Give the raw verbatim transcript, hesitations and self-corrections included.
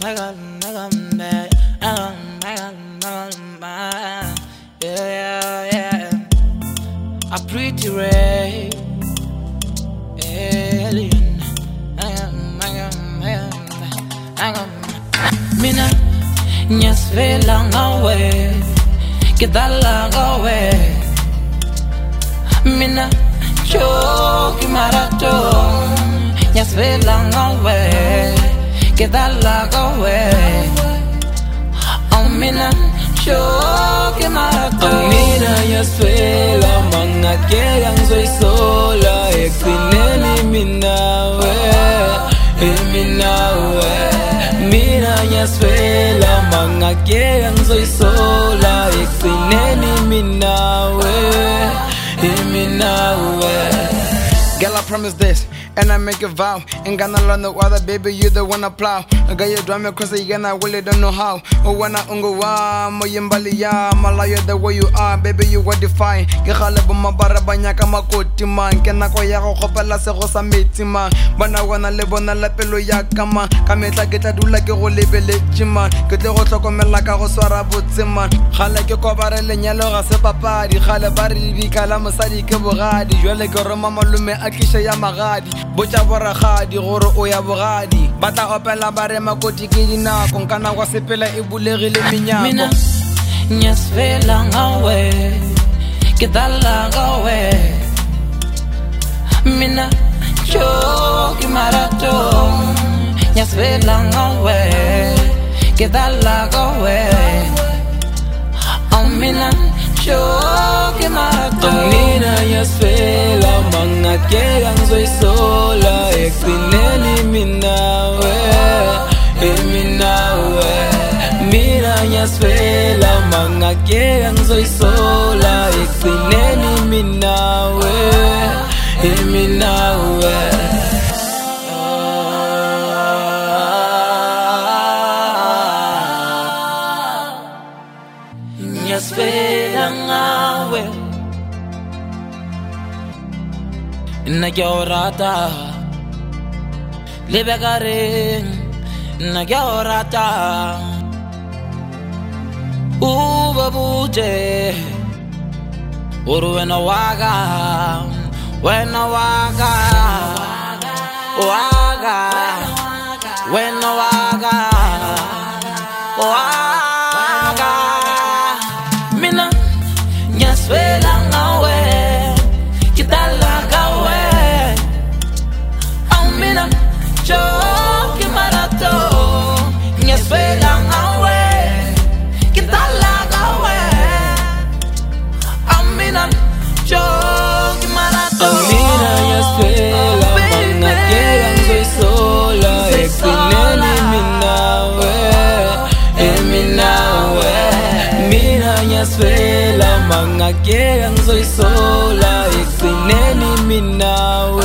Yeah, yeah. A pretty ray alien. Mina nyas velang away, kita lang away. Mina choki marathon, nyas velang away, kita lang away. Oh mina choki marathon. Mina nyas velang mga kailang soy sola, eksineni minawe, minawe. Mina nyas velang mga kailang soy sola, eksineni minawe, minawe. Girl, I promise this, and I make a vow. Ain't gonna learn no other, baby, you the one I plow. I got you drama cause again, I really don't know how. Oh, when I ungo wa, mo yimbali ya, malayo the way you are, baby, you were define. Gehale bo mabara banya ka makoti man, kena ko ya go khopela se go sa metsi man. Bana wana le bona la pelo ya kama, ka metla ke tla dula ke go lebeletse man. Ke tle go tlhokomela ka go swara botse man. Gale ke ko bare lenyalo ga se papadi, gale ba re bikala mosadi ke bogadi. Jwale ke roma malume a tlisha ya magadi, botsa boragadi gore o ya bogadi. Batla opela bare makoti ke dinako, nkana kwa sepela e bulegile menyako. Mina nyas velang away, kita lang away. Mina choki marathon, nyas velang away, kita lang away. Oh mina choki marathon. Mina nyas velang mga kailang soy sola, eksineni minawe, minawe. Mina nyas velang mga kailang soy sola, eksineni minawe, minawe. Nyas velang away, nagyorata lebekaring nagyorata ubabuje uru wena waga wena waga waga wena waga waga. Mina nyas velang away, kita lang away. Oh mina choki marathon, nyas velang away, kita lang away. Oh mina choki marathon. Mina nyas velang mga kailang soy sola, eksineni minawe, minawe. Mina nyas velang mga kailang soy sola, eksineni minawe.